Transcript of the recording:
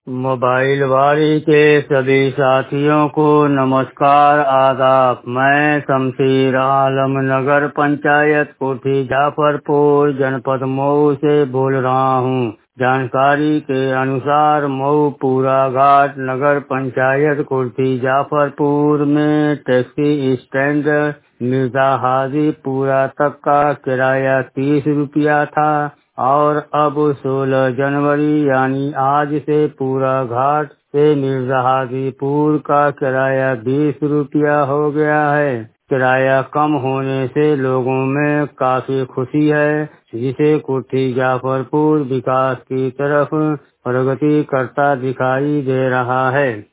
Mobile वाली के सभी साथियों को नमस्कार आदाब। मैं शमशीर आलम नगर पंचायत कोठी जाफरपुर जनपद मऊ से बोल रहा हूँ। जानकारी के अनुसार मऊ पूरा घाट नगर पंचायत कोठी जाफरपुर में टैक्सी स्टैंड मिर्जा हाजीपुरा तक का किराया 30 रुपया था और अब 16 जनवरी यानी आज से पूरा घाट से मिर्जा हाजीपुर का किराया 20 रुपया हो गया है। किराया कम होने से लोगों में काफी खुशी है, जिसे कोठी जाफरपुर विकास की तरफ प्रगति करता दिखाई दे रहा है।